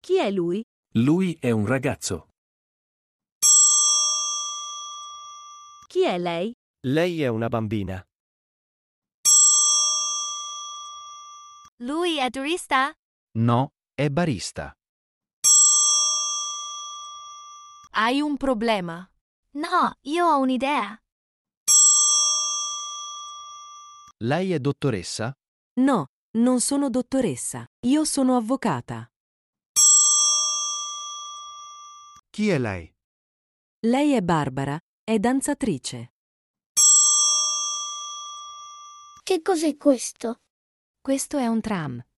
Chi è lui? Lui è un ragazzo. Chi è lei? Lei è una bambina. Lui è turista? No, è barista. Hai un problema? No, io ho un'idea. Lei è dottoressa? No, non sono dottoressa. Io sono avvocata. Chi è lei? Lei è Barbara, è danzatrice. Che cos'è questo? Questo è un tram.